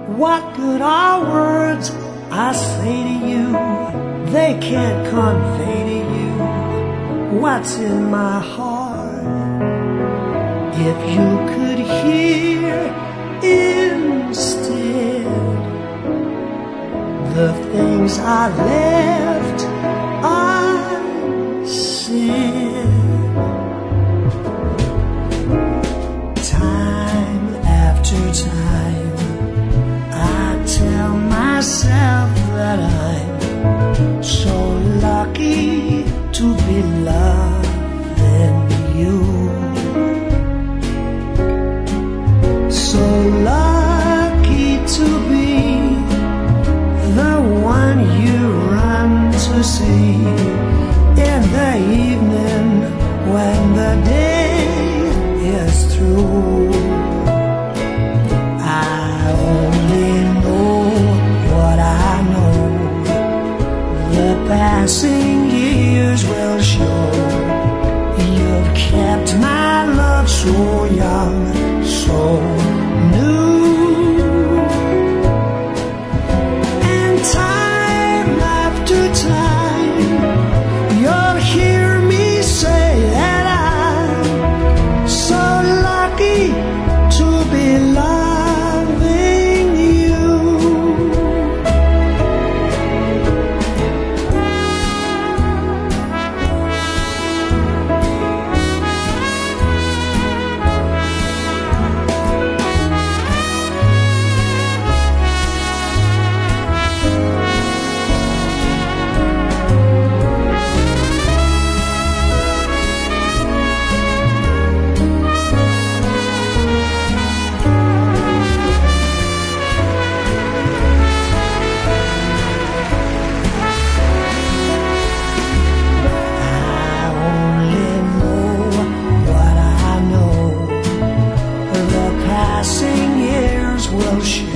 What good are words I say to you? They can't convey to you what's in my heart. If you could hear instead the things I left unsaid. Time after time I tell myself that I'm so lucky to be loving you, so lucky to be the one you run to see in the evening when the day is through. I only know what I know. The passing years will show. You've kept my love so young, so new. And time after time you'll hear me say that I'm so lucky to be loving you. Will show.